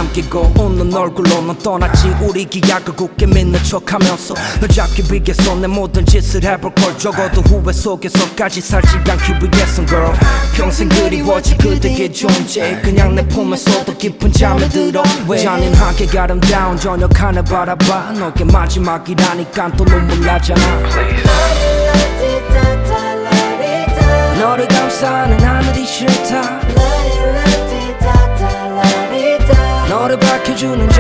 숨기고 웃는 얼굴로 넌 떠났지. 우리 기약을 굳게 믿는 척하면서 널 잡기 위해서 내 모든 짓을 해볼 걸. 적어도 후회 속에서까지 살지 않기 위해선 girl. 평생 그리워질 그대의 존재. 그냥 내 품에서도 깊은 잠에 들어. 잔인하게 아름다운 저녁 하늘 바라봐. 너게 마지막이라니까 또 눈물 나잖아. 너를 감싸는 하늘이 싫다. 너를 밝혀주는